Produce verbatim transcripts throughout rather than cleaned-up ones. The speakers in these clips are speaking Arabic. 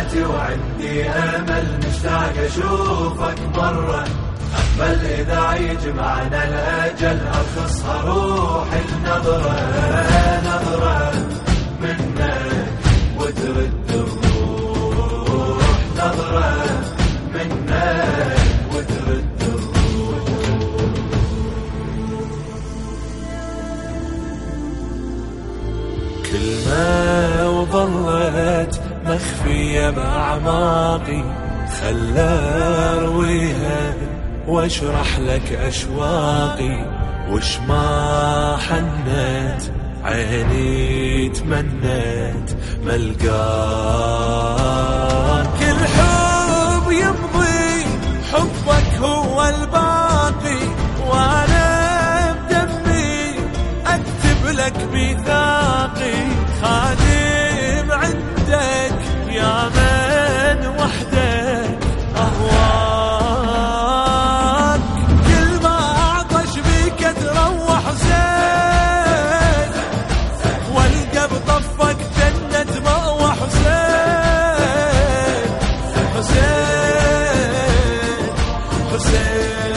حياتي وعندي أمل مشتاق أشوفك مرة. أقبل إذا يجمعنا الأجل أرخصها روحي النظرة، نظرة منك وترد الروح، نظرة منك وترد الروح. كلمة وظلت مخفية بأعماقي، خلى أرويها واشرح لك أشواقي. وش ما حنت عيني تمنت ملقاك. كل حب يمضي حبك هو الباقي، وانا بدمي اكتب لك ميثاقي. خادم عندك يا من وحدك اهواك. كل ما اعطش بيك تروح زين، والقى بطفك جنة مأوى حسين. حسين حسين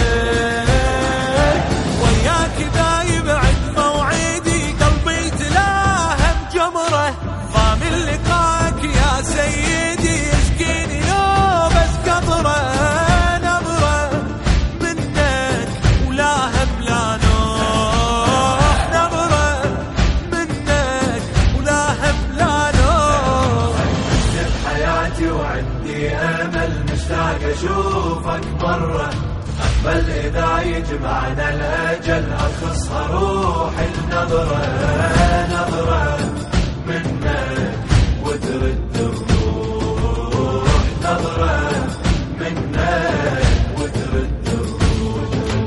وياك دايب عند موعدي، قلبي تلاهم جمره. ضامن لقاك يا سيدي، يشكيني لو بس قطره. نظره منك ولا هم لا نوح، نظره منك ولا هم لا نوح. عشت حياتي وعندي أمل مشتاق أشوفك مرة. أقبل إذا يجمعنا الأجل أرخصها روحي النظرة، نظرة منك وترد الروح، نظرة منك وترد الروح.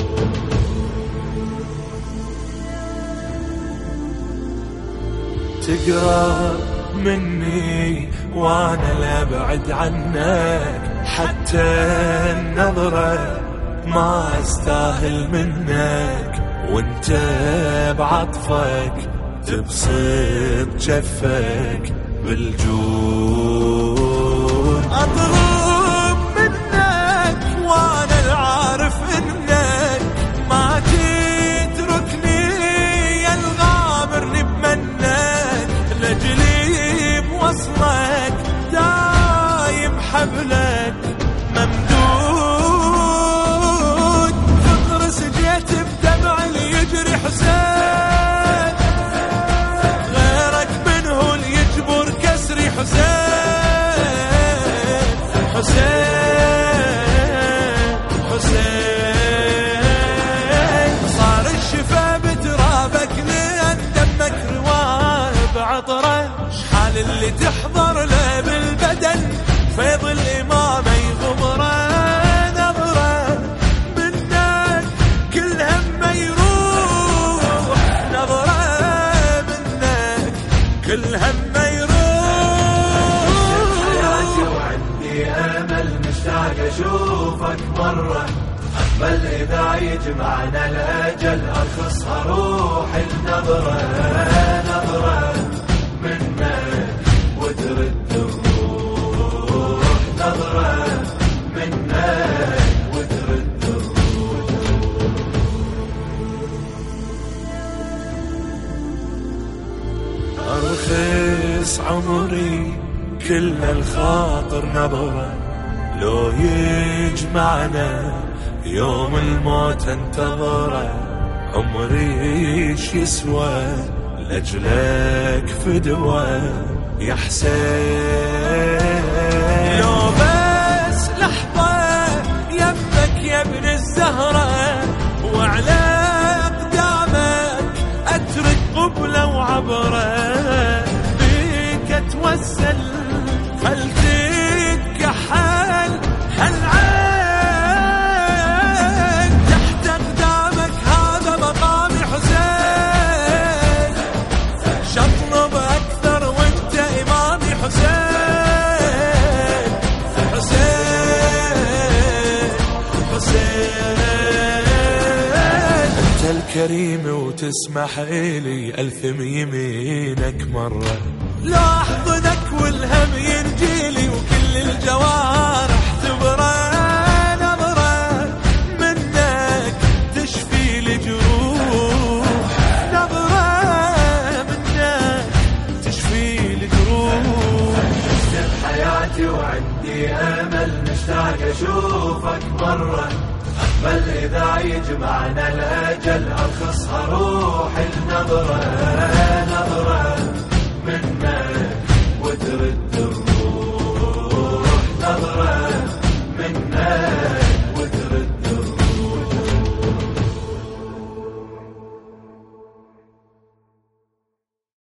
تقرب مني وانا لا ابعد عنك، حتى النظرة ما استاهل منك. وانت بعطفك تبسط جفك بالجود. اطلب منك وانا العارف انك ما تتركني، يا الغامرني بمنك. لجلي بوصلك دايم حبلك ممدود. فطر سجيت بدمع اللي يجري حسين، غيرك منه اللي يجبر كسري. حسين حسين حسين صار الشفا بترابك، لأن دمك رواه بعطره. شحال اللي تحضر له بالبدن، فيض الإمام يغمره. نظرة منك كل هم يروح، نظرة منك كل هم يروح. حياتي وعندي أمل مشتاق أشوفك مرة. أقبل إذا يجمعنا الأجل أرخصها روحي النظرة، نظرة منك وترد الروح، نظرة منك وترد الروح. أرخص عمري كل الخاطر نظرة، لو يجمعنا يوم الموت انتظره. عمري ايش يسوى لأجلك فدوى يا حسين. لو بس لحظة يمك يا ابن الزهرة، وعلى أقدامك أترك قبلة وعبرة. بيك أتوسل خلتك كحل هالعين، تحت أقدامك هذا مقامي حسين. شطلب أكثر وانت إمامي حسين. حسين حسين انت الكريم وتسمح إلي ألثم يمينك مرة. لا أحضنك والهم ينجيلي، وكل كل الجوارح تبرى، نظرة منك تشفي الجروح، نظرة منك تشفي الجروح. عشت حياتي وعندي أمل مشتاق أشوفك مرة، بل إذا يجمعنا الأجل أرخص أروح النظرة.